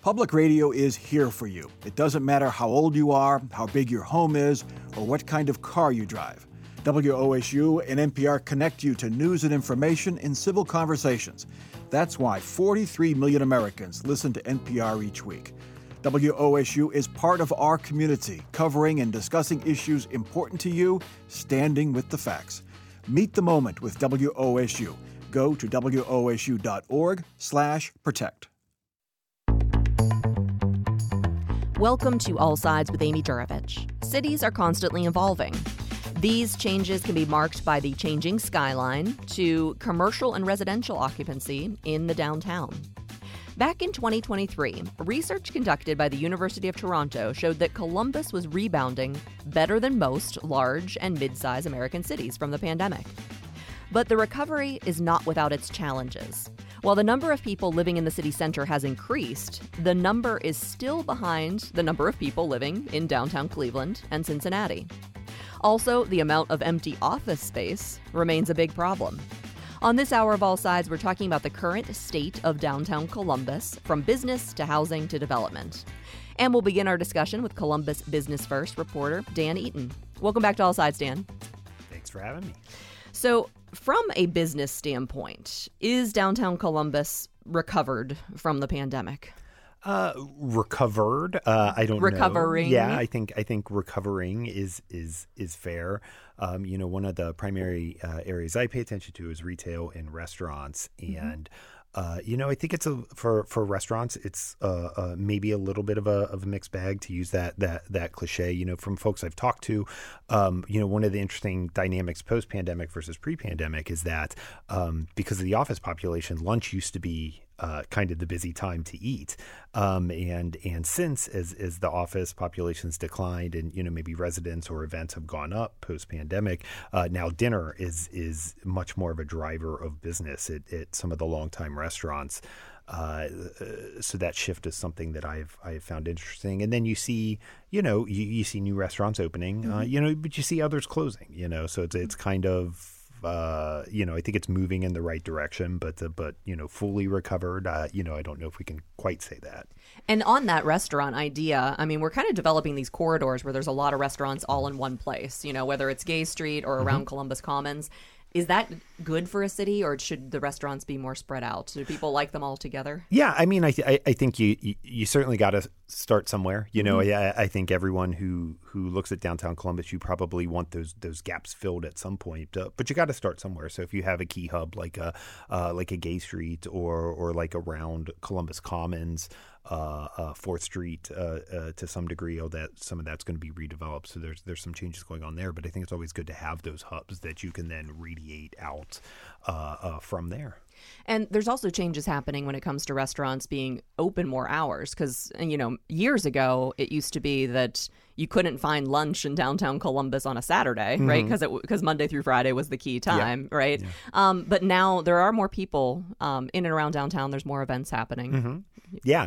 Public radio is here for you. It doesn't matter how old you are, how big your home is, or what kind of car you drive. WOSU and NPR connect you to news and information in civil conversations. That's why 43 million Americans listen to NPR each week. WOSU is part of our community, covering and discussing issues important to you, standing with the facts. Meet the moment with WOSU. Go to wosu.org/protect. Welcome to All Sides with Amy Juravich. Cities are constantly evolving. These changes can be marked by the changing skyline to commercial and residential occupancy in the downtown. Back in 2023, research conducted by the University of Toronto showed that Columbus was rebounding better than most large and mid-size American cities from the pandemic. But the recovery is not without its challenges. While the number of people living in the city center has increased, the number is still behind the number of people living in downtown Cleveland and Cincinnati. Also, the amount of empty office space remains a big problem. On this hour of All Sides, we're talking about the current state of downtown Columbus, from business to housing to development. And we'll begin our discussion with Columbus Business First reporter Dan Eaton. Welcome back to All Sides, Dan. Thanks for having me. So, from a business standpoint, is downtown Columbus recovered from the pandemic? Recovered. I don't know. Recovering. Yeah, I think recovering is fair. One of the primary areas I pay attention to is retail and restaurants, and I think it's for restaurants, it's maybe a little bit of a mixed bag, to use that cliche. From folks I've talked to, one of the interesting dynamics post-pandemic versus pre-pandemic is that because of the office population, lunch used to be kind of the busy time to eat, and since as the office populations declined and maybe residents or events have gone up post-pandemic, now dinner is much more of a driver of business at some of the longtime restaurants. So that shift is something that I've found interesting. And then you see, you see new restaurants opening, but you see others closing. So it's kind of. I think it's moving in the right direction, but fully recovered, I don't know if we can quite say that. And on that restaurant idea, I mean, we're kind of developing these corridors where there's a lot of restaurants all in one place, whether it's Gay Street or around Columbus Commons. Is that good for a city, or should the restaurants be more spread out? Do people like them all together? Yeah, I mean, I think you certainly got to start somewhere. I think everyone who looks at downtown Columbus, you probably want those gaps filled at some point. But you got to start somewhere. So if you have a key hub like a Gay Street or like around Columbus Commons, 4th Street to some degree, some of that's going to be redeveloped. So there's some changes going on there. But I think it's always good to have those hubs that you can then radiate out from there. And there's also changes happening when it comes to restaurants being open more hours, because, years ago, it used to be that you couldn't find lunch in downtown Columbus on a Saturday, right? Because Monday through Friday was the key time, right? Yeah. But now there are more people in and around downtown. There's more events happening. Mm-hmm. Yeah,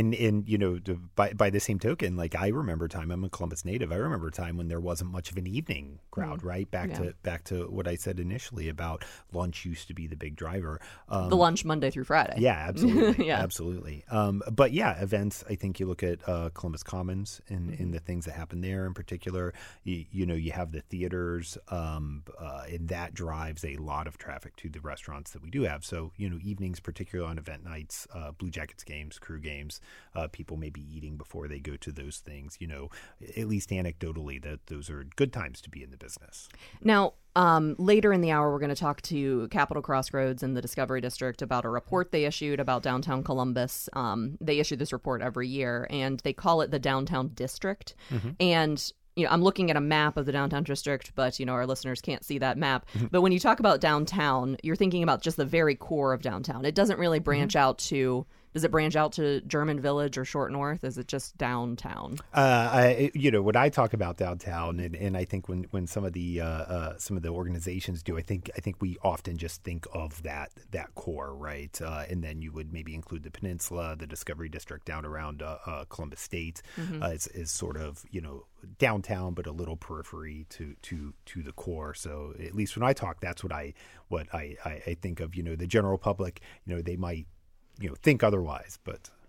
and by the same token, like I remember a time, I'm a Columbus native. I remember a time when there wasn't much of an evening crowd, right? Back to what I said initially about lunch used to be the big driver. The lunch Monday through Friday. Yeah, absolutely, absolutely. But yeah, events. I think you look at Columbus Commons and the things that happen there in particular. You have the theaters, and that drives a lot of traffic to the restaurants that we do have. So evenings, particularly on event nights, Blue Jackets games, crew games, people may be eating before they go to those things. At least anecdotally, that those are good times to be in the business. Now, later in the hour, we're going to talk to Capitol Crossroads and the Discovery District about a report they issued about downtown Columbus. They issue this report every year, and they call it the Downtown District. Mm-hmm. And I'm looking at a map of the downtown district, but, our listeners can't see that map. But when you talk about downtown, you're thinking about just the very core of downtown. It doesn't really branch out to... Does it branch out to German Village or Short North? Is it just downtown? When I talk about downtown, and I think when some of the organizations do, I think we often just think of that core, right? And then you would maybe include the peninsula, the Discovery District down around Columbus State, is sort of downtown, but a little periphery to the core. So at least when I talk, that's what I think of. The general public, they might think otherwise, but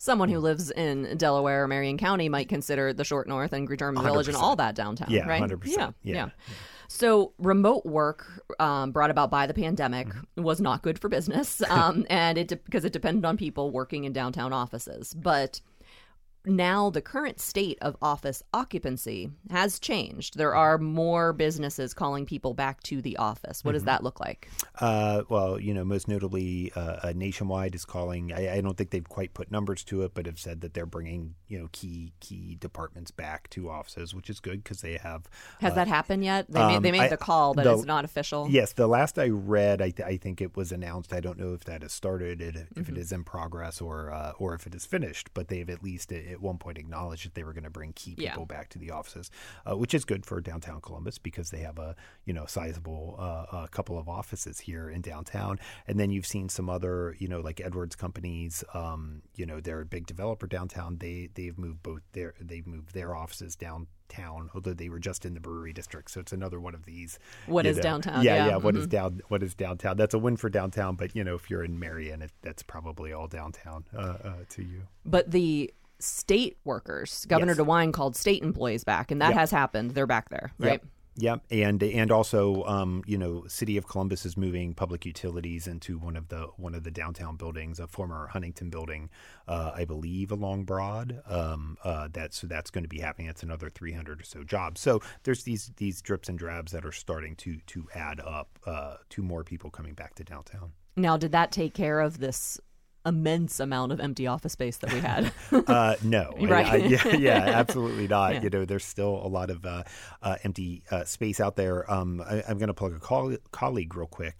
someone who lives in Delaware or Marion County might consider the Short North and German Village and all that downtown, yeah, right? 100%. Yeah. So remote work brought about by the pandemic was not good for business, and because it depended on people working in downtown offices. But now the current state of office occupancy has changed. There are more businesses calling people back to the office. What does that look like? Well, most notably, Nationwide is calling. I don't think they've quite put numbers to it, but have said that they're bringing key departments back to offices, which is good because they have. Has that happened yet? They made the call, but it's not official. Yes, the last I read, I think it was announced. I don't know if that has started, if it is in progress, or if it is finished. But they've at least at one point acknowledged that they were going to bring key people back to the offices, which is good for downtown Columbus because they have a sizable couple of offices here in downtown. And then you've seen some other like Edwards companies. They're a big developer downtown. They've moved their offices downtown, although they were just in the Brewery District. So it's another one of these. What is downtown? Yeah. What is downtown? That's a win for downtown. But if you're in Marion, that's probably all downtown to you. But the state workers, Governor DeWine called state employees back, and that has happened. They're back there, right? Yep. And also, City of Columbus is moving public utilities into one of the downtown buildings, a former Huntington building, I believe, along Broad. That's going to be happening. That's another 300 or so jobs. So there's these drips and drabs that are starting to add up to more people coming back to downtown. Now, did that take care of this immense amount of empty office space that we had? No, right? Absolutely not. Yeah. There's still a lot of empty space out there. I'm going to plug a colleague real quick.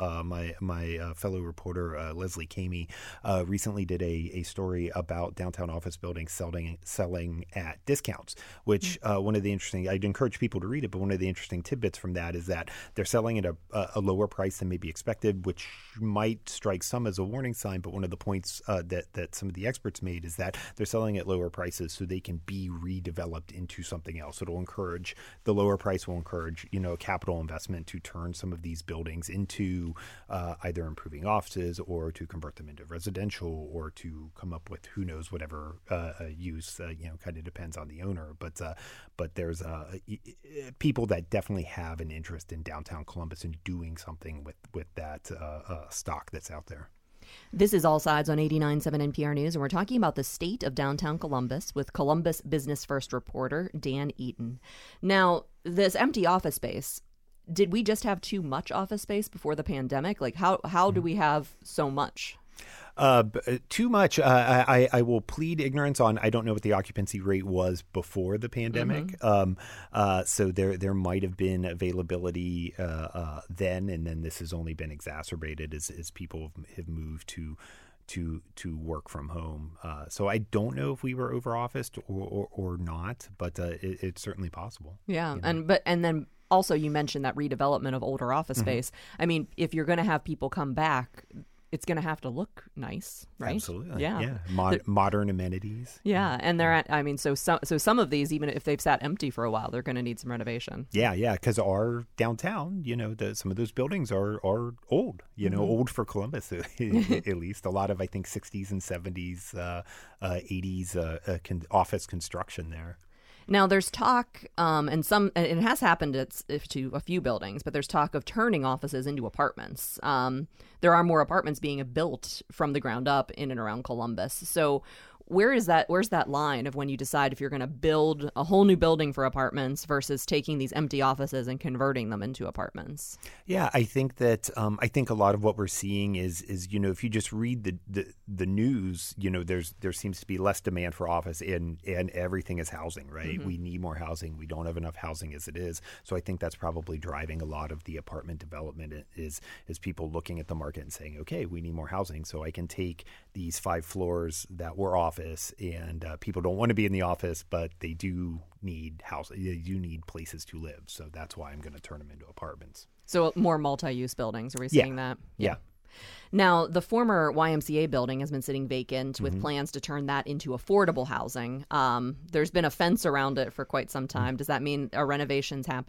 My fellow reporter Leslie Kamey recently did a story about downtown office buildings selling at discounts. Which one of the interesting, I'd encourage people to read it, but one of the interesting tidbits from that is that they're selling at a lower price than maybe expected, which might strike some as a warning sign. But one of the points that some of the experts made is that they're selling at lower prices so they can be redeveloped into something else. It'll encourage, the lower price will encourage, a capital investment to turn some of these buildings into either improving offices or to convert them into residential or to come up with who knows whatever use, kind of depends on the owner. But there's people that definitely have an interest in downtown Columbus and doing something with that stock that's out there. This is All Sides on 89.7 NPR News, and we're talking about the state of downtown Columbus with Columbus Business First reporter Dan Eaton. Now, this empty office space, did we just have too much office space before the pandemic? Like, how do we have so much? Too much. I will plead ignorance on. I don't know what the occupancy rate was before the pandemic. So there might have been availability then, and then this has only been exacerbated as people have moved to work from home. So I don't know if we were over officed or not, but it's certainly possible. Yeah, and then also you mentioned that redevelopment of older office space. I mean, if you're going to have people come back, it's going to have to look nice, right? Absolutely. Yeah. Modern amenities. Yeah. And so some of these, even if they've sat empty for a while, they're going to need some renovation. Yeah. Because our downtown, some of those buildings are old, old for Columbus, at least. A lot of, I think, 60s and 70s, 80s office construction there. Now, there's talk, and it has happened to a few buildings, but there's talk of turning offices into apartments. There are more apartments being built from the ground up in and around Columbus. So where's that line of when you decide if you're going to build a whole new building for apartments versus taking these empty offices and converting them into apartments? Yeah, I think that a lot of what we're seeing is if you just read the news, there seems to be less demand for office and everything is housing, right? Mm-hmm. We need more housing. We don't have enough housing as it is. So I think that's probably driving a lot of the apartment development is people looking at the market and saying, okay, we need more housing. So I can take these 5 floors that were office and people don't want to be in the office, but they do need housing. They do need places to live. So that's why I'm going to turn them into apartments. So more multi-use buildings. Are we seeing that? Yeah. Now, the former YMCA building has been sitting vacant with plans to turn that into affordable housing. There's been a fence around it for quite some time. Does that mean a renovation's happening?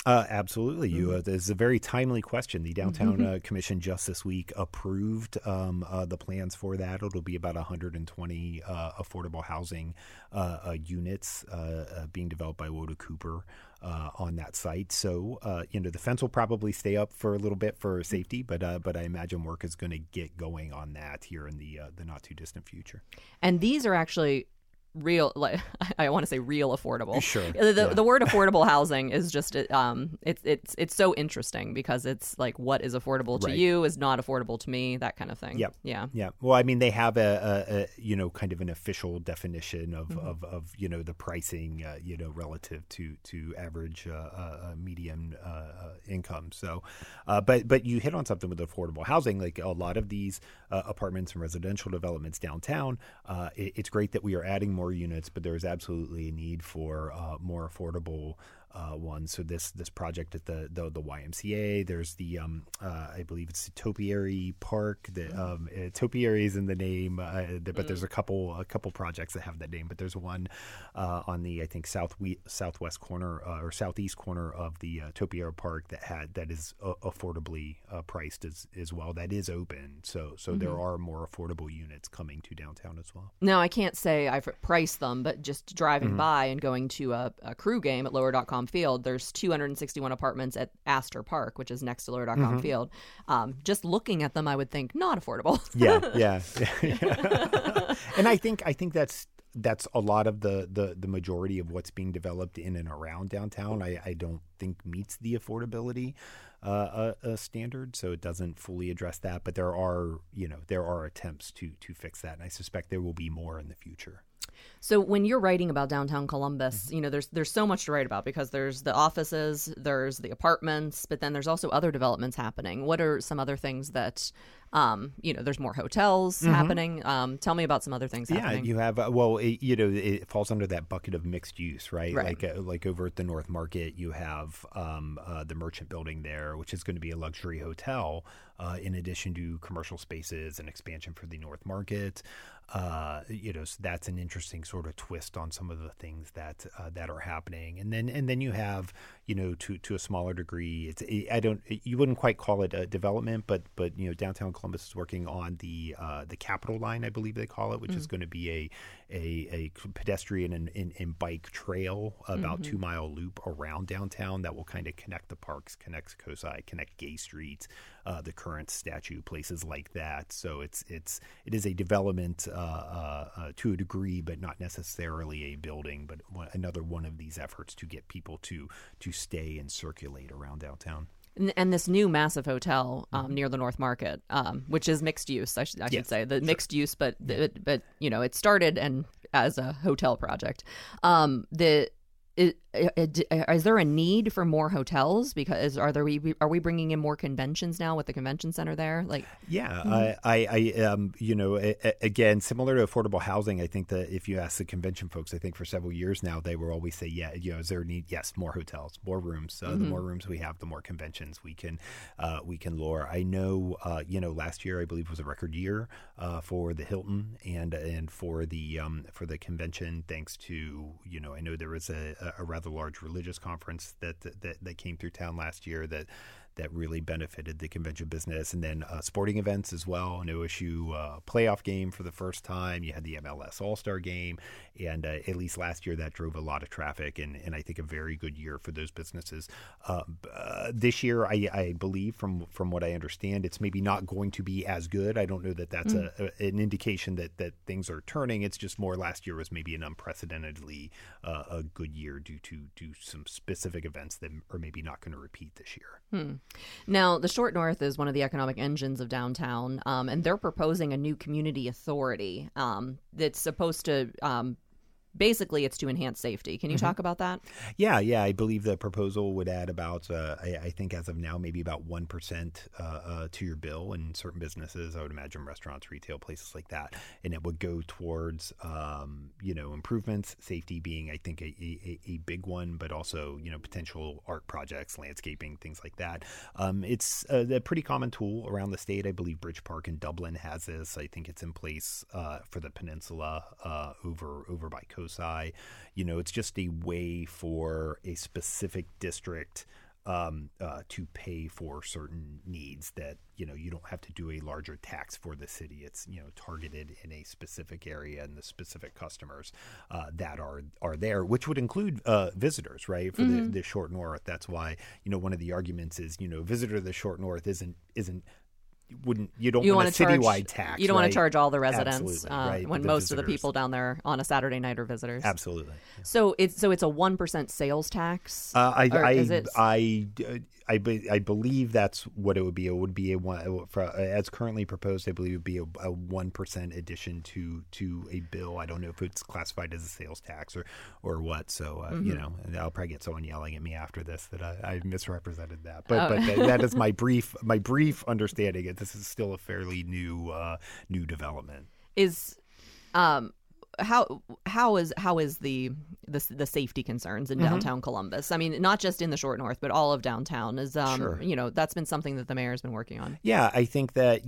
Absolutely. This is a very timely question. The Downtown Commission just this week approved the plans for that. It'll be about 120 affordable housing units being developed by Woda Cooper on that site. So, the fence will probably stay up for a little bit for safety, but I imagine work is going to get going on that here in the not too distant future. And these are actually real, like, I want to say real affordable. Sure. The word affordable housing is just it's so interesting because it's like what is affordable to you is not affordable to me, that kind of thing. Yep. Yeah. Yeah. Well, I mean, they have a kind of an official definition of the pricing relative to average median income. So, but you hit on something with affordable housing. Like a lot of these apartments and residential developments downtown, it's great that we are adding more units, but there is absolutely a need for more affordable ones. So this project at the YMCA, there's the I believe it's the Topiary Park. The Topiary is in the name, but there's a couple projects that have that name. But there's one on the I think southwest corner or southeast corner of the Topiary Park that is affordably priced as well. That is open. So there are more affordable units coming to downtown as well. Now I can't say I've priced them, but just driving by and going to a crew game at Lower.com Field, there's 261 apartments at Astor Park, which is next to Lower.com Field. Just looking at them, I would think not affordable. Yeah. And I think that's a lot of the majority of what's being developed in and around downtown. I don't think meets the affordability standard, so it doesn't fully address that. But there are attempts to fix that, and I suspect there will be more in the future. So when you're writing about downtown Columbus, there's so much to write about because there's the offices, there's the apartments, but then there's also other developments happening. What are some other things that, there's more hotels happening? Tell me about some other things happening. Yeah, you have, it falls under that bucket of mixed use, right? Like over at the North Market, you have the Merchant Building there, which is going to be a luxury hotel in addition to commercial spaces and expansion for the North Market. So that's an interesting sort of twist on some of the things that are happening, and then you have to a smaller degree, you wouldn't quite call it a development, but downtown Columbus is working on the Capitol Line, I believe they call it, which is going to be a pedestrian and bike trail, about 2 mile loop around downtown that will kind of connect the parks, connect COSI, connect Gay Street, the current statue, places like that. So it is a development to a degree, but not necessarily a building, but another one of these efforts to get people to stay and circulate around downtown. And this new massive hotel near the North Market, which is mixed use, I should say, mixed use, but it started as a hotel project. Is there a need for more hotels? Because are we bringing in more conventions now with the convention center there? Again, similar to affordable housing, I think that if you ask the convention folks, I think for several years now, they will always say, is there a need? Yes, more hotels, more rooms. The more rooms we have, the more conventions we can lure. I know, last year I believe was a record year for the Hilton and for the convention, thanks to I know there was a rather large religious conference that came through town last year that really benefited the convention business, and then sporting events as well. An OSU playoff game for the first time. You had the MLS All-Star game, and at least last year that drove a lot of traffic, and I think a very good year for those businesses. This year, I believe from what I understand, it's maybe not going to be as good. I don't know that that's an indication that things are turning. It's just more last year was maybe an unprecedentedly a good year due to some specific events that are maybe not going to repeat this year. Now, the Short North is one of the economic engines of downtown, and they're proposing a new community authority that's supposed to basically it's to enhance safety. Can you talk about that? Yeah. I believe the proposal would add about, I think as of now, maybe about 1% to your bill in certain businesses. I would imagine restaurants, retail, places like that. And it would go towards, improvements, safety being, I think, a big one, but also, potential art projects, landscaping, things like that. It's a pretty common tool around the state. I believe Bridge Park in Dublin has this. I think it's in place for the peninsula over by COSI. It's just a way for a specific district to pay for certain needs that, you don't have to do a larger tax for the city. It's, targeted in a specific area and the specific customers that are there, which would include visitors, right, for the Short North. That's why, one of the arguments is, visitor to the Short North isn't you don't want a citywide tax. You don't want to charge all the residents right, when most of the people down there on a Saturday night are visitors. Absolutely. Yeah. So it's a 1% sales tax. I believe that's what it would be. It would be as currently proposed. I believe it would be a 1% addition to a bill. I don't know if it's classified as a sales tax or what. So I'll probably get someone yelling at me after this that I misrepresented that. But that is my brief understanding. This is still a fairly new development. Is how is the safety concerns in downtown Columbus? I mean, not just in the Short North, but all of downtown is Sure. That's been something that the mayor's been working on. Yeah, I think that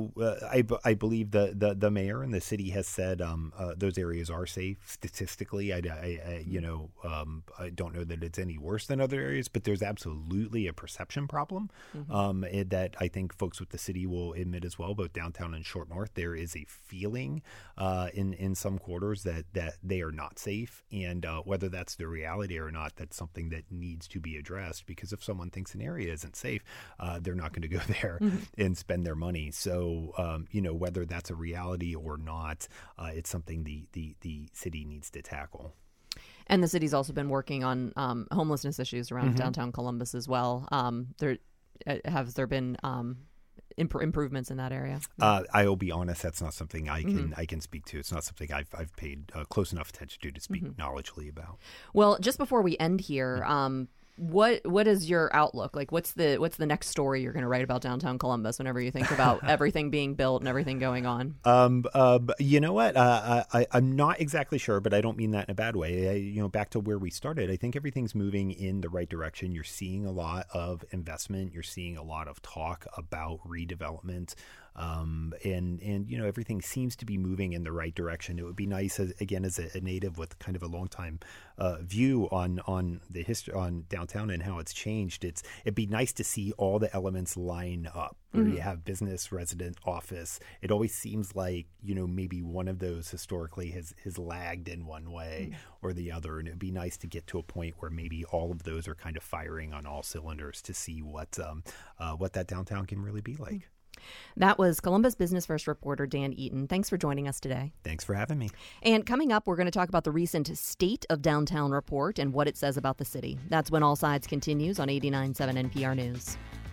I believe the mayor and the city has said those areas are safe statistically. I don't know that it's any worse than other areas, but there's absolutely a perception problem that I think folks with the city will admit as well. Both downtown and Short North, there is a feeling in some quarters that they are not safe, and whether that's the reality or not, that's something that needs to be addressed, because if someone thinks an area isn't safe, they're not going to go there and spend their money. So whether that's a reality or not, it's something the city needs to tackle. And the city's also been working on homelessness issues around downtown Columbus as well. Have there been improvements in that area? I'll be honest, that's not something I can speak to. It's not something I've paid close enough attention to speak knowledgeably about. Well, just before we end here, what is your outlook? Like, what's the next story you're going to write about downtown Columbus whenever you think about everything being built and everything going on? You know what? I'm not exactly sure, but I don't mean that in a bad way. Back to where we started, I think everything's moving in the right direction. You're seeing a lot of investment. You're seeing a lot of talk about redevelopment. And everything seems to be moving in the right direction. It would be nice, as a native with kind of a long time view on the history on downtown and how it's changed. It'd be nice to see all the elements line up. Where you have business, resident, office. It always seems like maybe one of those historically has lagged in one way or the other, and it'd be nice to get to a point where maybe all of those are kind of firing on all cylinders to see what that downtown can really be like. That was Columbus Business First reporter Dan Eaton. Thanks for joining us today. Thanks for having me. And coming up, we're going to talk about the recent State of Downtown report and what it says about the city. That's when All Sides continues on 89.7 NPR News.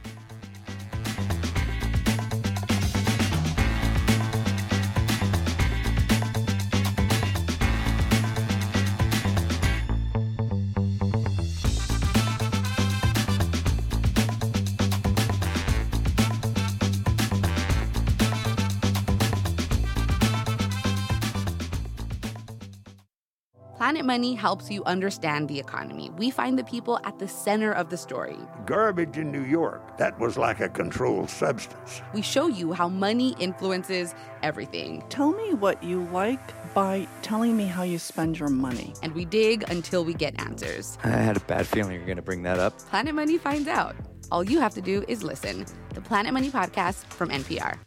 Planet Money helps you understand the economy. We find the people at the center of the story. Garbage in New York, that was like a controlled substance. We show you how money influences everything. Tell me what you like by telling me how you spend your money. And we dig until we get answers. I had a bad feeling you were going to bring that up. Planet Money finds out. All you have to do is listen. The Planet Money Podcast from NPR.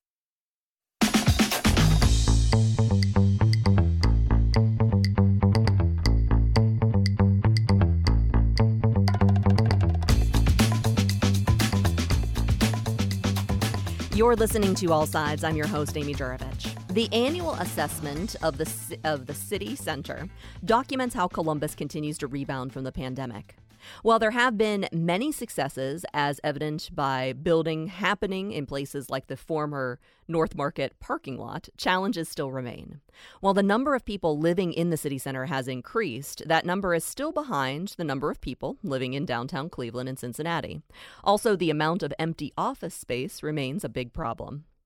You're listening to All Sides. I'm your host, Amy Jurovich. The annual assessment of the city center documents how Columbus continues to rebound from the pandemic. While there have been many successes, as evident by building happening in places like the former North Market parking lot, challenges still remain. While the number of people living in the city center has increased, that number is still behind the number of people living in downtown Cleveland and Cincinnati. Also, the amount of empty office space remains a big problem.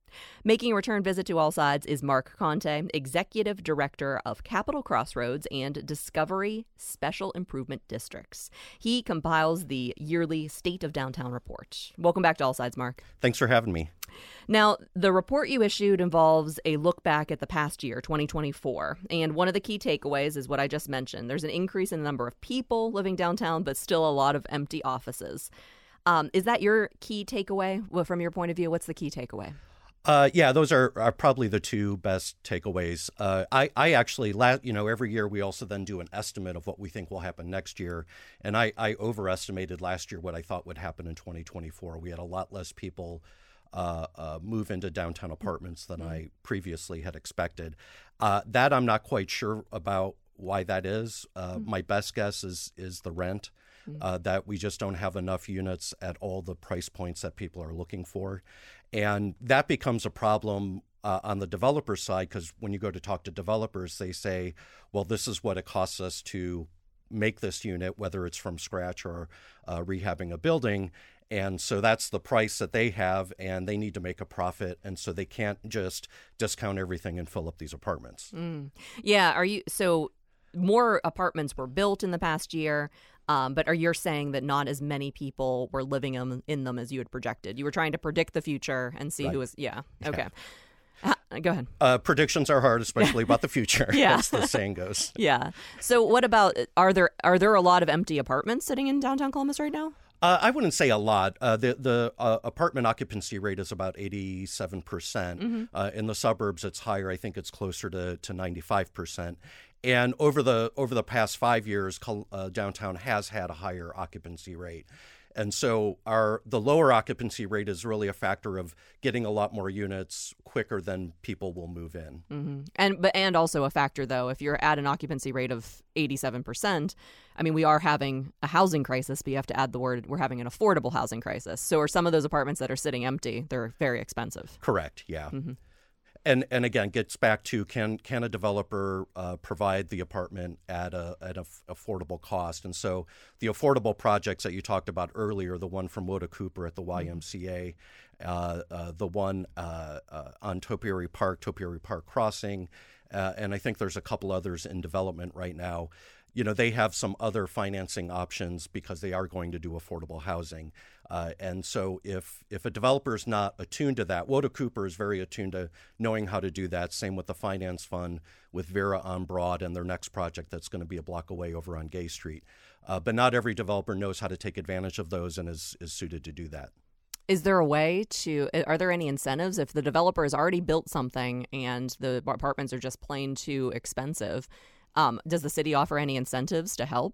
Making a return visit to All Sides is Mark Conte, Executive Director of Capital Crossroads and Discovery Special Improvement Districts. He compiles the yearly State of Downtown report. Welcome back to All Sides, Mark. Thanks for having me. Now, the report you issued involves a look back at the past year, 2024. And one of the key takeaways is what I just mentioned. There's an increase in the number of people living downtown, but still a lot of empty offices. Is that your key takeaway? Well, from your point of view, what's the key takeaway? Yeah, those are probably the two best takeaways. I actually, every year we also then do an estimate of what we think will happen next year. And I overestimated last year what I thought would happen in 2024. We had a lot less people move into downtown apartments than I previously had expected. That I'm not quite sure about why that is. My best guess is the rent, that we just don't have enough units at all the price points that people are looking for. And that becomes a problem on the developer side, because when you go to talk to developers, they say, well, this is what it costs us to make this unit, whether it's from scratch or rehabbing a building. And so that's the price that they have, and they need to make a profit. And so they can't just discount everything and fill up these apartments. Yeah. So more apartments were built in the past year. But are you saying that not as many people were living in them as you had projected? You were trying to predict the future and see who was. Yeah. Okay. Go ahead. Predictions are hard, especially about the future, as the saying goes. Yeah. So what about, are there a lot of empty apartments sitting in downtown Columbus right now? I wouldn't say a lot. The apartment occupancy rate is about 87%. In the suburbs, it's higher. I think it's closer to 95%. And over the past 5 years, downtown has had a higher occupancy rate. And so the lower occupancy rate is really a factor of getting a lot more units quicker than people will move in. And also a factor, though, if you're at an occupancy rate of 87%, I mean, we are having a housing crisis, but you have to add the word, we're having an affordable housing crisis. So are some of those apartments that are sitting empty, they're very expensive. Correct, yeah. And again, gets back to can a developer provide the apartment at an affordable cost? And so the affordable projects that you talked about earlier, the one from Woda Cooper at the YMCA, the one on Topiary Park Crossing, and I think there's a couple others in development right now. They have some other financing options because they are going to do affordable housing. And so if a developer is not attuned to that, Woda Cooper is very attuned to knowing how to do that. Same with the finance fund with Vera on Broad and their next project that's going to be a block away over on Gay Street. But not every developer knows how to take advantage of those and is suited to do that. Is there a way are there any incentives if the developer has already built something and the apartments are just plain too expensive? Does the city offer any incentives to help,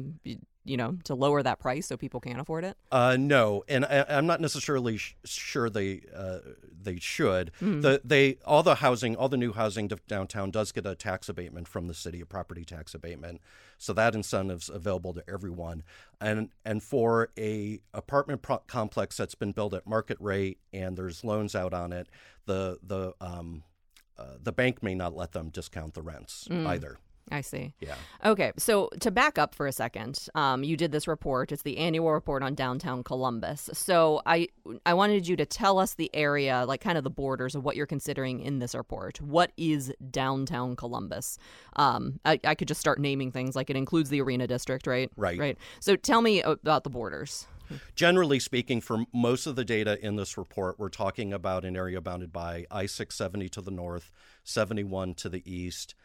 to lower that price so people can't afford it? No, and I'm not necessarily sure they should. All the new housing downtown does get a tax abatement from the city, a property tax abatement, so that incentive's available to everyone. And for a apartment complex that's been built at market rate and there's loans out on it, the bank may not let them discount the rents either. I see. Yeah. Okay. So to back up for a second, you did this report. It's the annual report on downtown Columbus. So I wanted you to tell us the area, like kind of the borders of what you're considering in this report. What is downtown Columbus? I could just start naming things, like it includes the Arena District, right? Right. So tell me about the borders. Generally speaking, for most of the data in this report, we're talking about an area bounded by I-670 to the north, 71 to the east,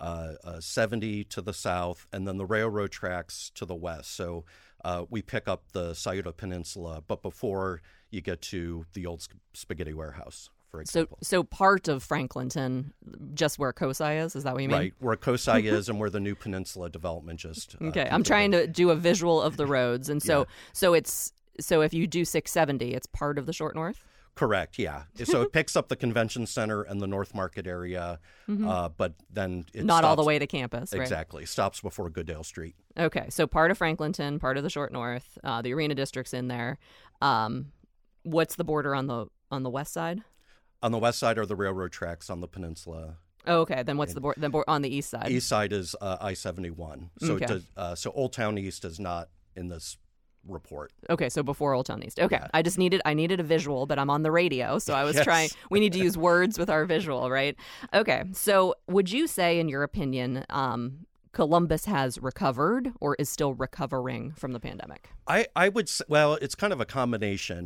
70 to the south, and then the railroad tracks to the west. So we pick up the Scioto Peninsula, but before you get to the old spaghetti warehouse, for example. So part of Franklinton, just where COSI is that what you mean? Right, where COSI is and where the new peninsula development just... okay, I'm trying to do a visual of the roads. And so if you do 670, it's part of the Short North? Correct, yeah. So it picks up the convention center and the North Market area, but then it not stops, all the way to campus, right? Exactly. Stops before Goodale Street. Okay, so part of Franklinton, part of the Short North, the Arena District's in there. What's the border on the west side? On the west side are the railroad tracks on the peninsula. Oh, okay. Then what's the border on the east side? East side is I-71. So okay. so Old Town East is not in this report. Okay, so before Old Town East. Okay, yeah. I needed a visual, but I'm on the radio, so I was Yes. trying. We need to use words with our visual, right? Okay, so would you say, in your opinion, Columbus has recovered or is still recovering from the pandemic? I would say, well, it's kind of a combination.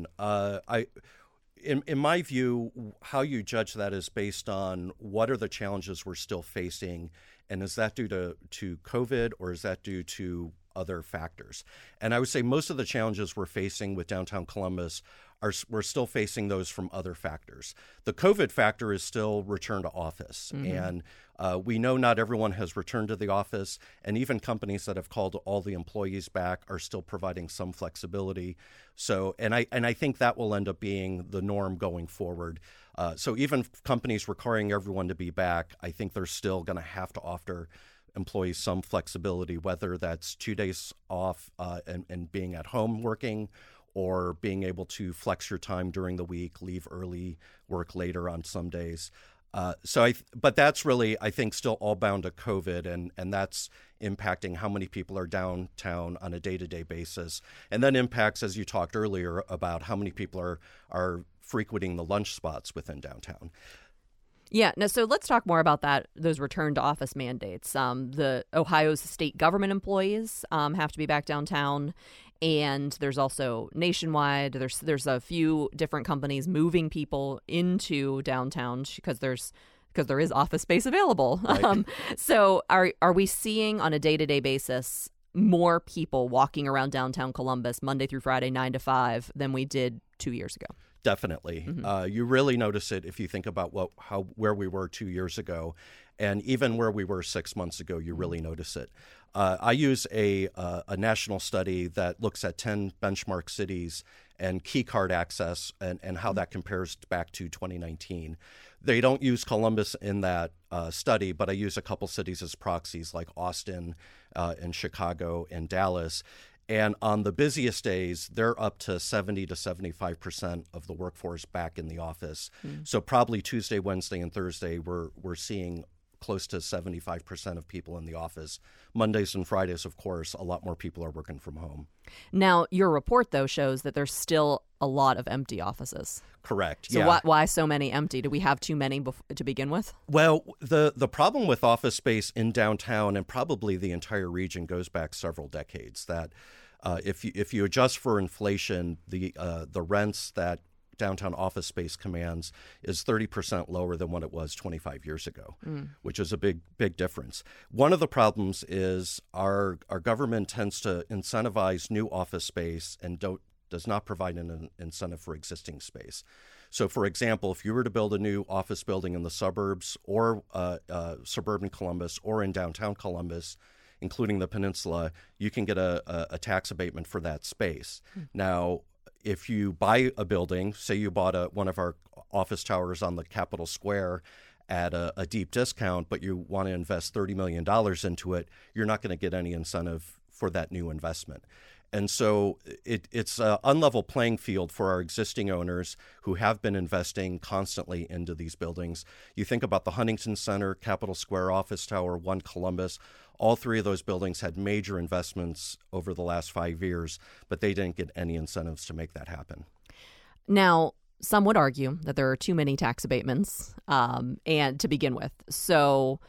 In my view, how you judge that is based on what are the challenges we're still facing, and is that due to COVID or is that due to other factors? And I would say most of the challenges we're facing with downtown Columbus we're still facing those from other factors. The COVID factor is still return to office. And we know not everyone has returned to the office, and even companies that have called all the employees back are still providing some flexibility. So, and I think that will end up being the norm going forward. So even companies requiring everyone to be back, I think they're still going to have to offer employees some flexibility, whether that's 2 days off and being at home working, or being able to flex your time during the week, leave early, work later on some days. But that's really, I think, still all bound to COVID, and that's impacting how many people are downtown on a day-to-day basis, and then impacts, as you talked earlier, about how many people are frequenting the lunch spots within downtown. Yeah. No, so let's talk more about those return to office mandates. The Ohio's state government employees have to be back downtown. And there's also nationwide. There's a few different companies moving people into downtown because there is office space available. Right. So are we seeing on a day-to-day basis more people walking around downtown Columbus Monday through Friday 9 to 5 than we did 2 years ago? Definitely. Mm-hmm. You really notice it if you think about where we were 2 years ago, and even where we were 6 months ago. You really notice it. I use a national study that looks at 10 benchmark cities and key card access and how that compares back to 2019. They don't use Columbus in that study, but I use a couple cities as proxies like Austin and Chicago and Dallas. And on the busiest days, they're up to 70 to 75% of the workforce back in the office. So probably Tuesday, Wednesday, and Thursday, we're seeing close to 75% of people in the office. Mondays and Fridays, of course, a lot more people are working from home. Now, your report, though, shows that there's still a lot of empty offices. Correct. So yeah. why so many empty? Do we have too many to begin with? Well, the problem with office space in downtown and probably the entire region goes back several decades. That if you adjust for inflation, the rents that downtown office space commands is 30% lower than what it was 25 years ago, which is a big difference. One of the problems is our government tends to incentivize new office space and does not provide an incentive for existing space. So, for example, if you were to build a new office building in the suburbs or suburban Columbus or in downtown Columbus, including the peninsula, you can get a tax abatement for that space. Now, if you buy a building, say you bought one of our office towers on the Capitol Square at a deep discount, but you want to invest $30 million into it, you're not going to get any incentive for that new investment. And so it's an unlevel playing field for our existing owners who have been investing constantly into these buildings. You think about the Huntington Center, Capitol Square Office Tower, One Columbus. All three of those buildings had major investments over the last 5 years, but they didn't get any incentives to make that happen. Now, some would argue that there are too many tax abatements and to begin with. So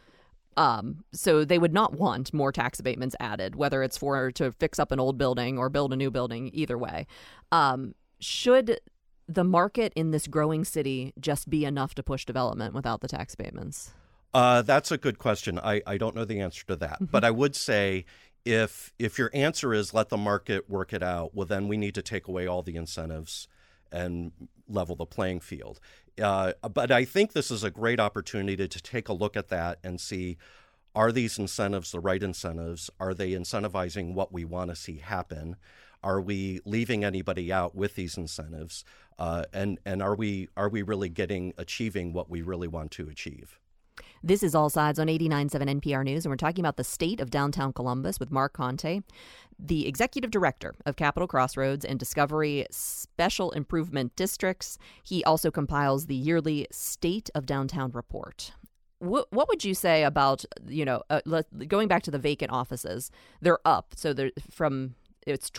they would not want more tax abatements added, whether it's to fix up an old building or build a new building, either way. Should the market in this growing city just be enough to push development without the tax abatements? That's a good question. I don't know the answer to that. But I would say if your answer is let the market work it out, well, then we need to take away all the incentives and level the playing field. But I think this is a great opportunity to take a look at that and see, are these incentives the right incentives? Are they incentivizing what we want to see happen? Are we leaving anybody out with these incentives? And are we really achieving what we really want to achieve? This is All Sides on 89.7 NPR News, and we're talking about the state of downtown Columbus with Mark Conte, the executive director of Capitol Crossroads and Discovery Special Improvement Districts. He also compiles the yearly State of Downtown report. What would you say about, going back to the vacant offices? They're up. So they're it's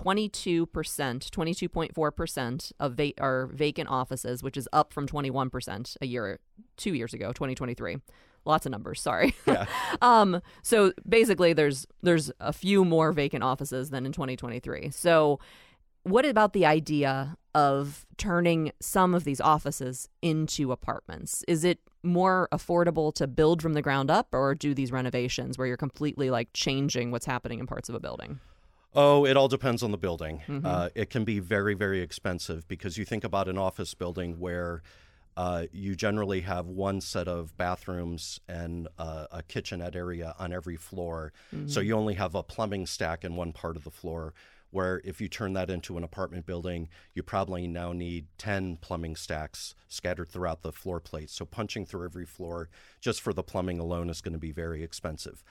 22.4% of are vacant offices, which is up from 21% 2 years ago, 2023. Lots of numbers, sorry. Yeah. So basically there's a few more vacant offices than in 2023. So what about the idea of turning some of these offices into apartments? Is it more affordable to build from the ground up, or do these renovations where you're completely like changing what's happening in parts of a building? Oh, it all depends on the building. It can be very, very expensive because you think about an office building where you generally have one set of bathrooms and a kitchenette area on every floor. So you only have a plumbing stack in one part of the floor, where if you turn that into an apartment building, you probably now need 10 plumbing stacks scattered throughout the floor plate. So punching through every floor just for the plumbing alone is going to be very expensive.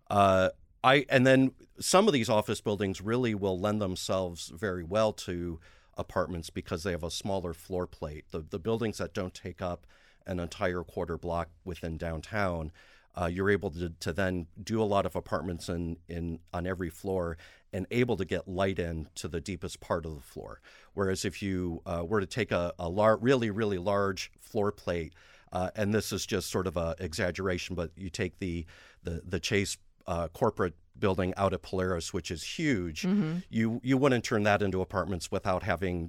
And then some of these office buildings really will lend themselves very well to apartments because they have a smaller floor plate. The buildings that don't take up an entire quarter block within downtown, you're able to then do a lot of apartments on every floor and able to get light in to the deepest part of the floor. Whereas if you were to take a really, really large floor plate, and this is just sort of an exaggeration, but you take the Chase corporate building out at Polaris, which is huge, you wouldn't turn that into apartments without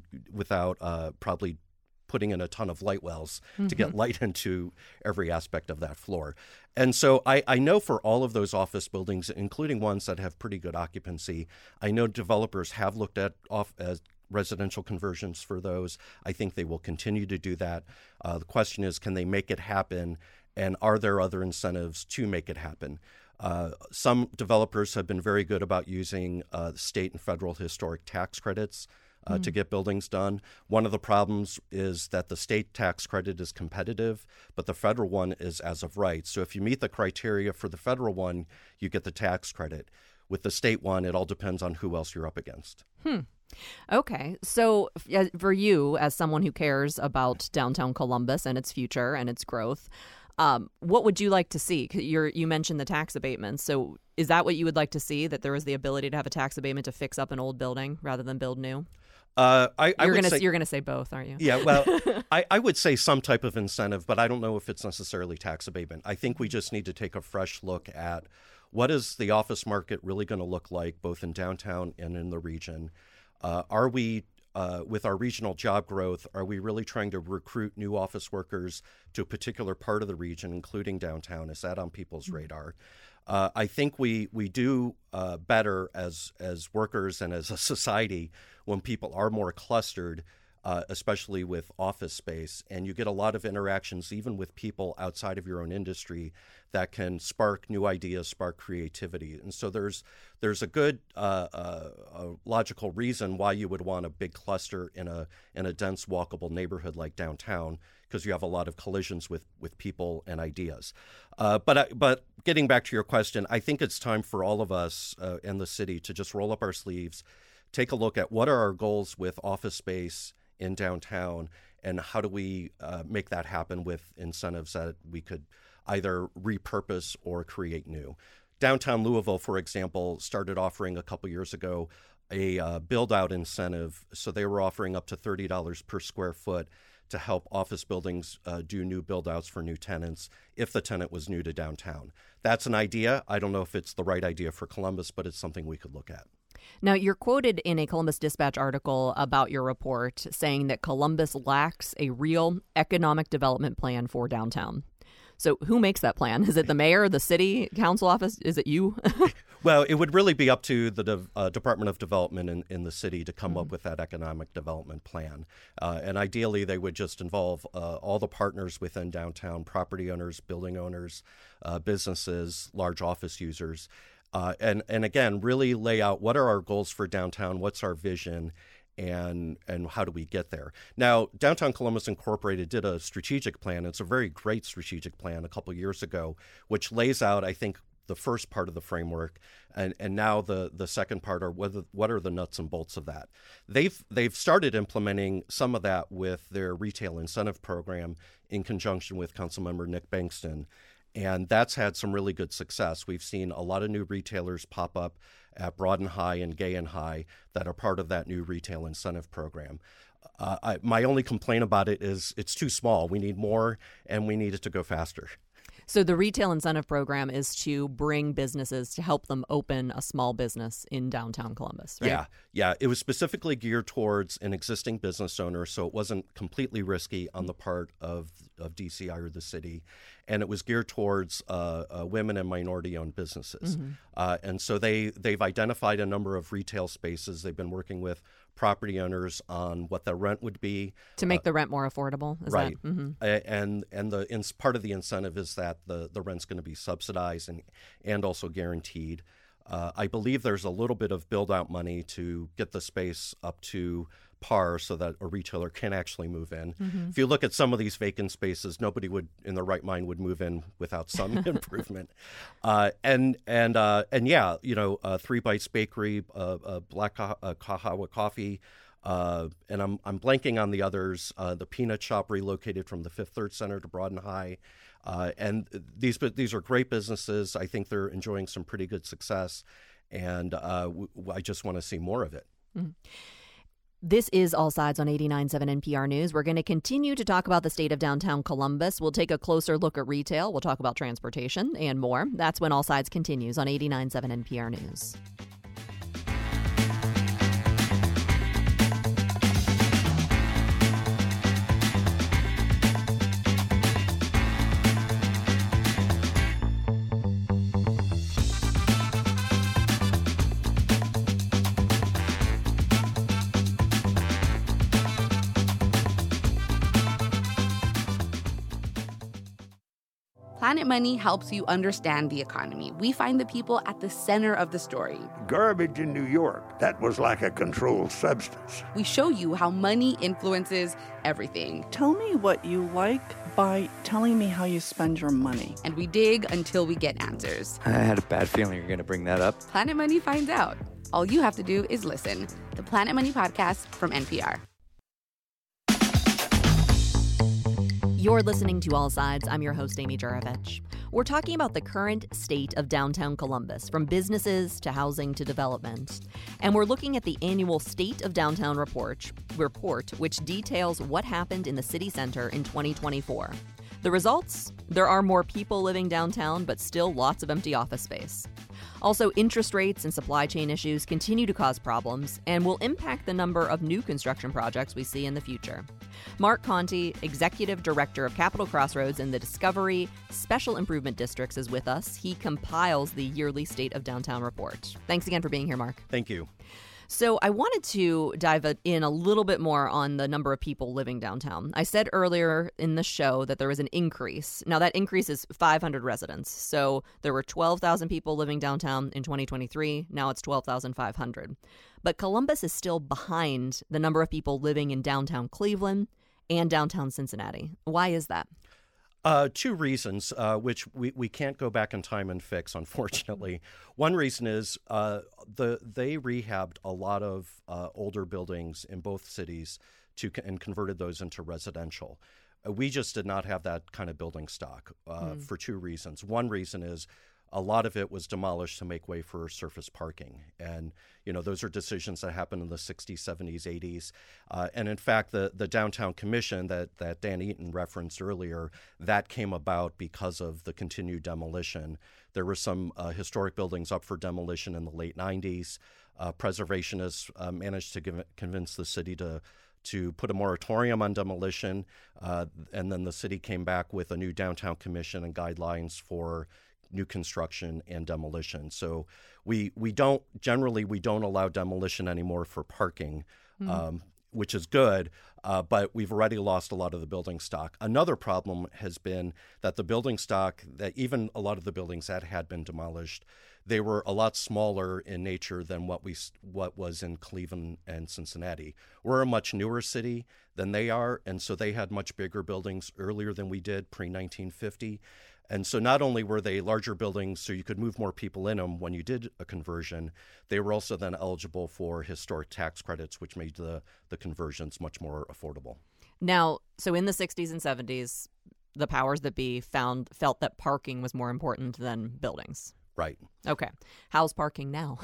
probably putting in a ton of light wells to get light into every aspect of that floor. And so I know for all of those office buildings, including ones that have pretty good occupancy, I know developers have looked at residential conversions for those. I think they will continue to do that. The question is, can they make it happen? And are there other incentives to make it happen? Some developers have been very good about using state and federal historic tax credits to get buildings done. One of the problems is that the state tax credit is competitive, but the federal one is as of right. So if you meet the criteria for the federal one, you get the tax credit. With the state one, it all depends on who else you're up against. Okay. So for you, as someone who cares about downtown Columbus and its future and its growth, what would you like to see? You mentioned the tax abatements. So is that what you would like to see, that there was the ability to have a tax abatement to fix up an old building rather than build new? You're going to say both, aren't you? Yeah, well, I would say some type of incentive, but I don't know if it's necessarily tax abatement. I think we just need to take a fresh look at what is the office market really going to look like, both in downtown and in the region. Are we, with our regional job growth, are we really trying to recruit new office workers to a particular part of the region, including downtown? Is that on people's radar? I think we do better as workers and as a society when people are more clustered, especially with office space, and you get a lot of interactions even with people outside of your own industry that can spark new ideas, spark creativity. And so there's a good logical reason why you would want a big cluster in a dense walkable neighborhood like downtown, because you have a lot of collisions with people and ideas. But getting back to your question, I think it's time for all of us in the city to just roll up our sleeves, take a look at what are our goals with office space in downtown, and how do we make that happen with incentives that we could either repurpose or create new. Downtown Louisville, for example, started offering a couple years ago a build-out incentive. So they were offering up to $30 per square foot to help office buildings do new build-outs for new tenants if the tenant was new to downtown. That's an idea. I don't know if it's the right idea for Columbus, but it's something we could look at. Now, you're quoted in a Columbus Dispatch article about your report saying that Columbus lacks a real economic development plan for downtown. So who makes that plan? Is it the mayor, the city council office? Is it you? Well, it would really be up to the Department of Development in the city to come up with that economic development plan. And ideally, they would just involve all the partners within downtown, property owners, building owners, businesses, large office users. And again, really lay out what are our goals for downtown, what's our vision, and how do we get there. Now, Downtown Columbus Incorporated did a strategic plan. It's a very great strategic plan a couple years ago, which lays out, I think, the first part of the framework, and now the second part are what are the nuts and bolts of that. They've started implementing some of that with their retail incentive program in conjunction with Councilmember Nick Bankston. And that's had some really good success. We've seen a lot of new retailers pop up at Broad and High and Gay and High that are part of that new retail incentive program. My only complaint about it is it's too small. We need more, and we need it to go faster. So the retail incentive program is to bring businesses to help them open a small business in downtown Columbus, right? Yeah. It was specifically geared towards an existing business owner, so it wasn't completely risky on the part of DCI or the city. And it was geared towards women and minority-owned businesses. And so they've identified a number of retail spaces. They've been working with property owners on what the rent would be. To make the rent more affordable, is right. that? And part of the incentive is that the rent's going to be subsidized and also guaranteed. I believe there's a little bit of build-out money to get the space up to par so that a retailer can actually move in. If you look at some of these vacant spaces, nobody would, in their right mind, would move in without some improvement. And 3 Bites Bakery, Black Kahawa Coffee, and I'm blanking on the others. The Peanut Shop relocated from the Fifth Third Center to Broad and High. And these are great businesses. I think they're enjoying some pretty good success, and I just want to see more of it. This is All Sides on 89.7 NPR News. We're going to continue to talk about the state of downtown Columbus. We'll take a closer look at retail. We'll talk about transportation and more. That's when All Sides continues on 89.7 NPR News. Planet Money helps you understand the economy. We find the people at the center of the story. Garbage in New York, that was like a controlled substance. We show you how money influences everything. Tell me what you like by telling me how you spend your money. And we dig until we get answers. I had a bad feeling you're going to bring that up. Planet Money finds out. All you have to do is listen. The Planet Money Podcast from NPR. You're listening to All Sides. I'm your host, Amy Juravich. We're talking about the current state of downtown Columbus, from businesses to housing to development. And we're looking at the annual State of Downtown report, which details what happened in the city center in 2024. The results? There are more people living downtown, but still lots of empty office space. Also, interest rates and supply chain issues continue to cause problems and will impact the number of new construction projects we see in the future. Mark Conti, Executive Director of Capital Crossroads in the Discovery Special Improvement Districts, is with us. He compiles the yearly State of Downtown report. Thanks again for being here, Mark. Thank you. So I wanted to dive in a little bit more on the number of people living downtown. I said earlier in the show that there was an increase. Now, that increase is 500 residents. So there were 12,000 people living downtown in 2023. Now it's 12,500. But Columbus is still behind the number of people living in downtown Cleveland and downtown Cincinnati. Why is that? Two reasons, which we can't go back in time and fix, unfortunately. One reason is they rehabbed a lot of older buildings in both cities and converted those into residential. We just did not have that kind of building stock for two reasons. One reason is a lot of it was demolished to make way for surface parking. And, those are decisions that happened in the 60s, 70s, 80s. And in fact, the Downtown Commission that Dan Eaton referenced earlier, that came about because of the continued demolition. There were some historic buildings up for demolition in the late 90s. Preservationists managed to convince the city to put a moratorium on demolition. And then the city came back with a new Downtown Commission and guidelines for new construction and demolition. So we don't allow demolition anymore for parking, which is good, but we've already lost a lot of the building stock. Another problem has been that the building stock, that even a lot of the buildings that had been demolished, they were a lot smaller in nature than what was in Cleveland and Cincinnati. We're a much newer city than they are, and so they had much bigger buildings earlier than we did, pre-1950. And so not only were they larger buildings so you could move more people in them when you did a conversion, they were also then eligible for historic tax credits, which made the conversions much more affordable. Now, so in the 60s and 70s, the powers that be felt that parking was more important than buildings. Right. Okay. How's parking now?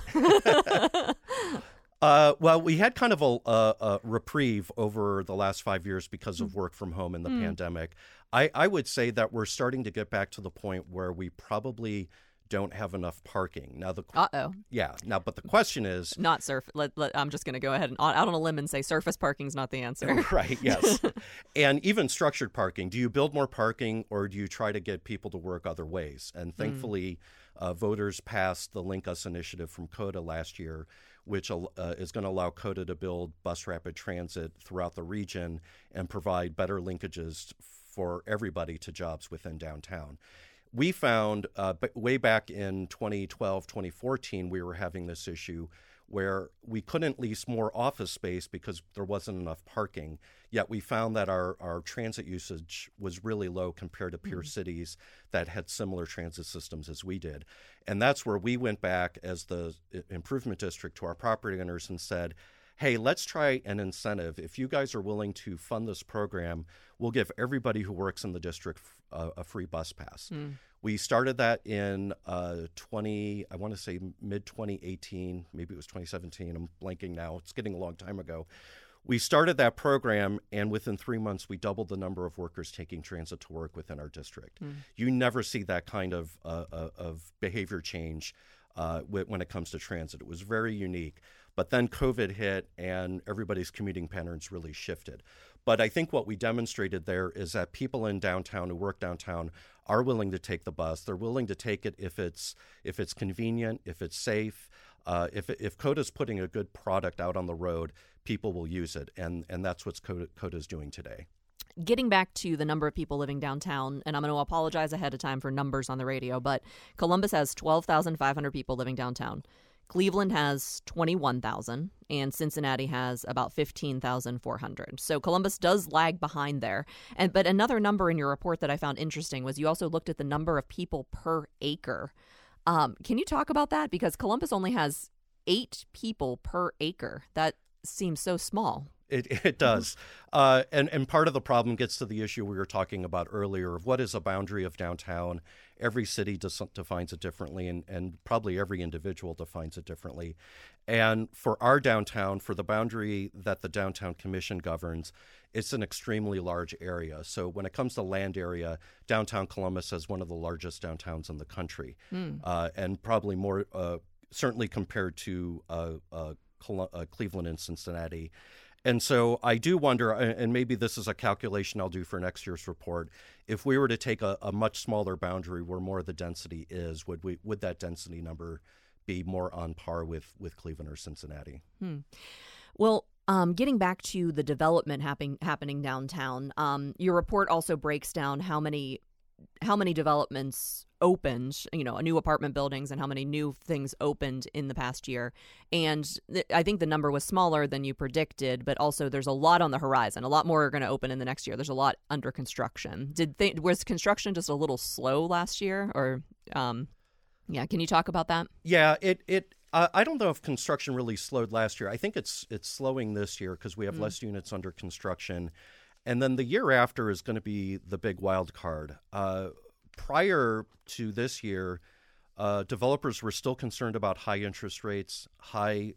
Well, we had kind of a reprieve over the last 5 years because of work from home and the pandemic. I would say that we're starting to get back to the point where we probably don't have enough parking. Now, yeah. Now, but the question is... Not I'm just going to go ahead and out on a limb and say surface parking's not the answer. Right, yes. And even structured parking. Do you build more parking or do you try to get people to work other ways? And thankfully, voters passed the Link Us initiative from COTA last year, which is going to allow COTA to build bus rapid transit throughout the region and provide better linkages for everybody to jobs within downtown. We found way back in 2012, 2014, we were having this issue where we couldn't lease more office space because there wasn't enough parking. Yet we found that our transit usage was really low compared to peer cities that had similar transit systems as we did. And that's where we went back as the improvement district to our property owners and said, hey, let's try an incentive. If you guys are willing to fund this program, we'll give everybody who works in the district a free bus pass. We started that in mid-2018, maybe it was 2017. I'm blanking now. It's getting a long time ago. We started that program, and within 3 months, we doubled the number of workers taking transit to work within our district. You never see that kind of behavior change when it comes to transit. It was very unique. But then COVID hit, and everybody's commuting patterns really shifted. But I think what we demonstrated there is that people in downtown who work downtown are willing to take the bus. They're willing to take it if it's convenient, if it's safe. If COTA's putting a good product out on the road, people will use it, and that's what COTA is doing today. Getting back to the number of people living downtown, and I'm going to apologize ahead of time for numbers on the radio, but Columbus has 12,500 people living downtown. Cleveland has 21,000, and Cincinnati has about 15,400. So Columbus does lag behind there. But another number in your report that I found interesting was you also looked at the number of people per acre. Can you talk about that? Because Columbus only has 8 people per acre. That seems so small. It does. And part of the problem gets to the issue we were talking about earlier of what is a boundary of downtown. Every city defines it differently, and probably every individual defines it differently. And for our downtown, for the boundary that the Downtown Commission governs, it's an extremely large area. So when it comes to land area, downtown Columbus is one of the largest downtowns in the country, and probably more, certainly compared to Cleveland and Cincinnati. And so I do wonder, and maybe this is a calculation I'll do for next year's report, if we were to take a much smaller boundary where more of the density is, would that density number be more on par with Cleveland or Cincinnati? Well, getting back to the development happening downtown, your report also breaks down how many developments opened, new apartment buildings, and how many new things opened in the past year. And I think the number was smaller than you predicted, but also there's a lot on the horizon. A lot more are going to open in the next year. There's a lot under construction. Was construction just a little slow last year? Or, can you talk about that? Yeah, I don't know if construction really slowed last year. I think it's slowing this year because we have less units under construction. And then the year after is going to be the big wild card. Prior to this year, developers were still concerned about high interest rates, high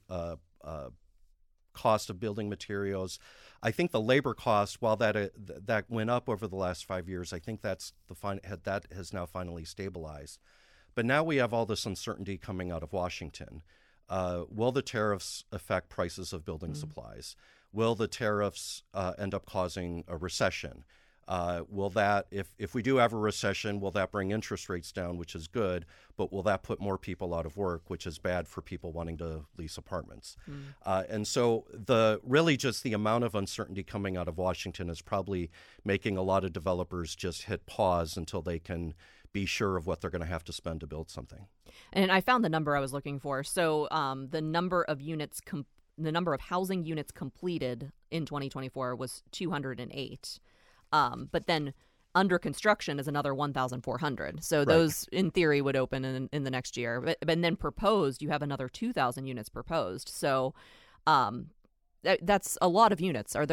cost of building materials. I think the labor cost, while that went up over the last 5 years, I think that has now finally stabilized. But now we have all this uncertainty coming out of Washington. Will the tariffs affect prices of building supplies? Will the tariffs end up causing a recession? Will that, if we do have a recession, will that bring interest rates down, which is good, but will that put more people out of work, which is bad for people wanting to lease apartments? And so just the amount of uncertainty coming out of Washington is probably making a lot of developers just hit pause until they can be sure of what they're going to have to spend to build something. And I found the number I was looking for. So the number of housing units completed in 2024 was 208. But then under construction is another 1,400. So those, in theory, would open in the next year. But then proposed, you have another 2,000 units proposed. So that's a lot of units. Are there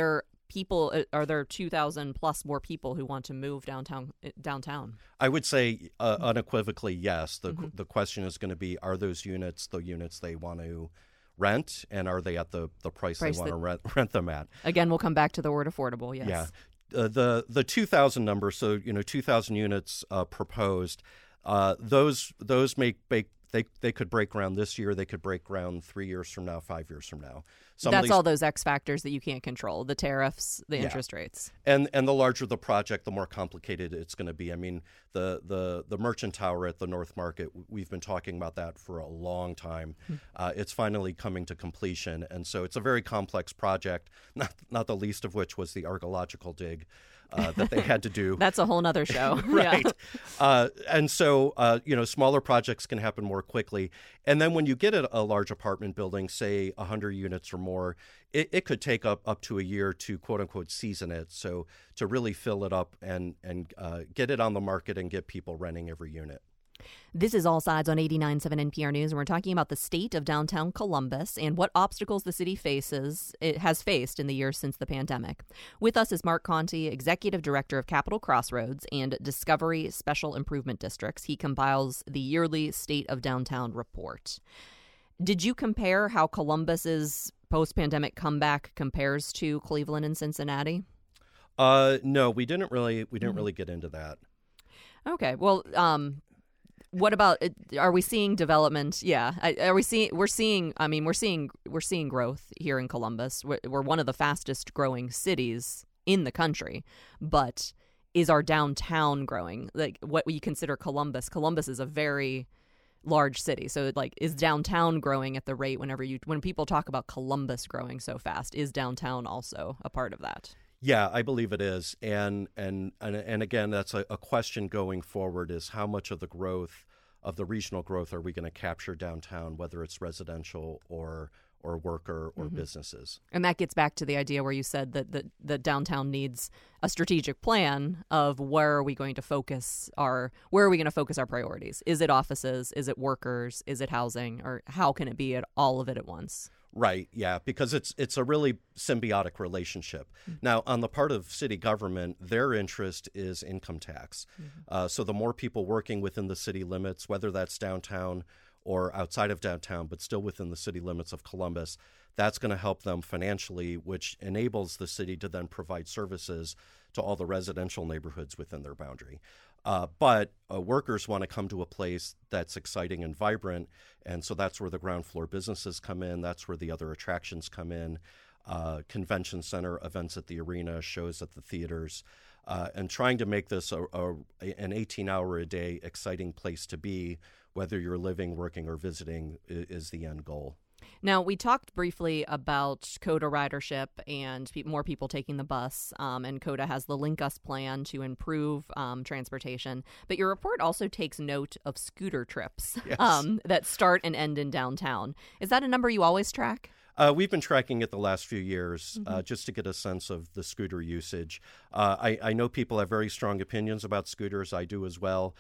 people, are there 2,000 plus more people who want to move downtown? I would say unequivocally yes. The question is going to be, are those units the units they want to rent, and are they at the price they want to rent them at? Again, we'll come back to the word affordable, yes. Yeah. The 2,000 number, so 2,000 units proposed, those they could break ground this year. They could break ground 3 years from now, 5 years from now. That's all those X factors that you can't control: the tariffs, the interest rates, and the larger the project, the more complicated it's going to be. I mean, the Merchant Tower at the North Market, we've been talking about that for a long time. It's finally coming to completion, and so it's a very complex project. Not the least of which was the archaeological dig that they had to do. That's a whole nother show. Right. And so, smaller projects can happen more quickly. And then when you get a large apartment building, say 100 units or more, it could take up to a year to, quote unquote, season it. So to really fill it up and get it on the market and get people renting every unit. This is All Sides on 89.7 NPR News, and we're talking about the state of downtown Columbus and what obstacles the city has faced in the years since the pandemic. With us is Mark Conte, Executive Director of Capital Crossroads and Discovery Special Improvement Districts. He compiles the yearly State of Downtown report. Did you compare how Columbus's post-pandemic comeback compares to Cleveland and Cincinnati? No, we didn't really get into that. Okay, well, what about? Are we seeing development? Yeah, we're seeing growth here in Columbus. We're one of the fastest growing cities in the country, but is our downtown growing? Like what we consider Columbus? Columbus is a very large city, so is downtown growing at the rate when people talk about Columbus growing so fast? Is downtown also a part of that? Yeah, I believe it is, and again, that's a question going forward: is how much of the growth of the regional growth are we going to capture downtown, whether it's residential or worker or businesses? And that gets back to the idea where you said that the downtown needs a strategic plan of where are we going to focus our priorities? Is it offices? Is it workers? Is it housing? Or how can it be all of it at once? Right, yeah, because it's a really symbiotic relationship. Now, on the part of city government, their interest is income tax. So the more people working within the city limits, whether that's downtown or outside of downtown, but still within the city limits of Columbus, that's going to help them financially, which enables the city to then provide services to all the residential neighborhoods within their boundary. But workers want to come to a place that's exciting and vibrant, and so that's where the ground floor businesses come in. That's where the other attractions come in. Convention center, events at the arena, shows at the theaters, and trying to make this an 18-hour-a-day exciting place to be, whether you're living, working, or visiting, is the end goal. Now, we talked briefly about COTA ridership and more people taking the bus, and COTA has the Link Us plan to improve transportation. But your report also takes note of scooter trips that start and end in downtown. Is that a number you always track? We've been tracking it the last few years just to get a sense of the scooter usage. I know people have very strong opinions about scooters. I do as well.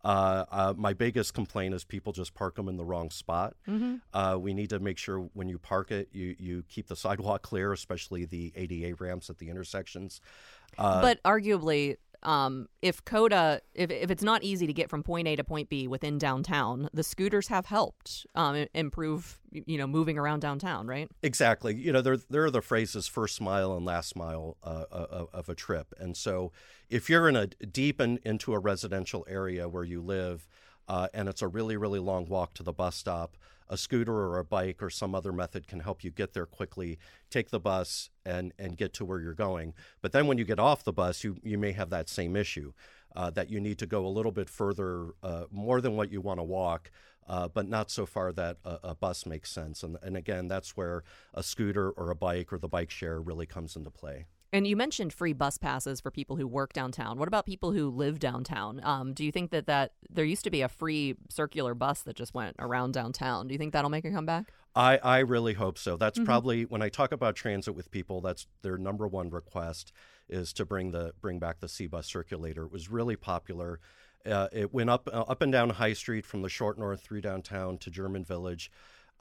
My biggest complaint is people just park them in the wrong spot. We need to make sure when you park it, you keep the sidewalk clear, especially the ADA ramps at the intersections. But arguably, if COTA, if it's not easy to get from point A to point B within downtown, the scooters have helped improve, moving around downtown, right? Exactly. There are the phrases first mile and last mile of a trip. And so if you're in deep into a residential area where you live, and it's a really, really long walk to the bus stop, a scooter or a bike or some other method can help you get there quickly, take the bus, and get to where you're going. But then when you get off the bus, you may have that same issue, that you need to go a little bit further, more than what you want to walk, but not so far that a bus makes sense. And again, that's where a scooter or a bike or the bike share really comes into play. And you mentioned free bus passes for people who work downtown. What about people who live downtown? Do you think that there used to be a free circular bus that just went around downtown? Do you think that'll make a comeback? I really hope so. That's probably, when I talk about transit with people, that's their number one request, is to bring back the C-Bus circulator. It was really popular. It went up and down High Street from the Short North through downtown to German Village.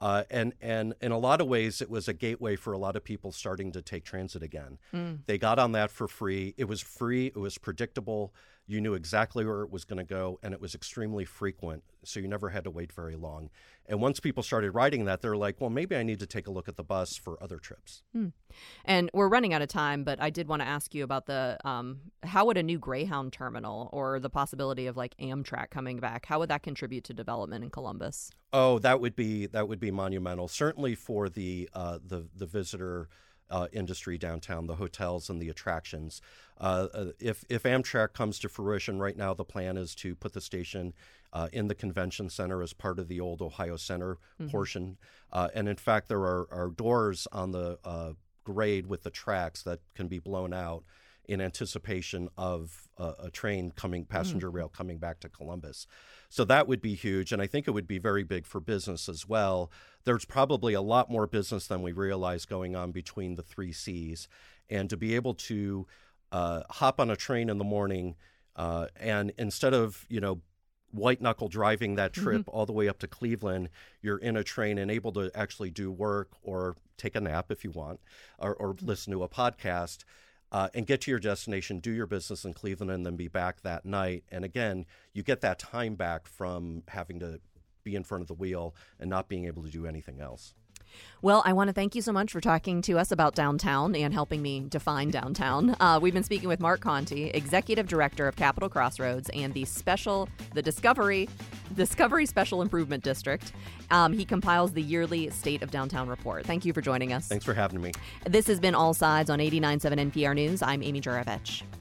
And in a lot of ways, it was a gateway for a lot of people starting to take transit again. They got on that for free. It was free. It was predictable. You knew exactly where it was going to go, and it was extremely frequent, so you never had to wait very long. And once people started riding that, they're like, well, maybe I need to take a look at the bus for other trips. And we're running out of time, but I did want to ask you about the how would a new Greyhound terminal or the possibility of like Amtrak coming back, how would that contribute to development in Columbus? Oh, that would be monumental, certainly for the visitor industry downtown, the hotels and the attractions. If Amtrak comes to fruition, right now the plan is to put the station in the convention center as part of the old Ohio Center portion. And in fact, there are doors on the grade with the tracks that can be blown out in anticipation of a train passenger rail coming back to Columbus. So that would be huge, and I think it would be very big for business as well. There's probably a lot more business than we realize going on between the three Cs, and to be able to hop on a train in the morning and instead of, white-knuckle driving that trip all the way up to Cleveland, you're in a train and able to actually do work or take a nap if you want, or listen to a podcast, and get to your destination, do your business in Cleveland, and then be back that night. And again, you get that time back from having to be in front of the wheel and not being able to do anything else. Well, I want to thank you so much for talking to us about downtown and helping me define downtown. We've been speaking with Mark Conti, Executive Director of Capitol Crossroads and the Discovery Special Improvement District. He compiles the yearly State of Downtown report. Thank you for joining us. Thanks for having me. This has been All Sides on 89.7 NPR News. I'm Amy Juravich.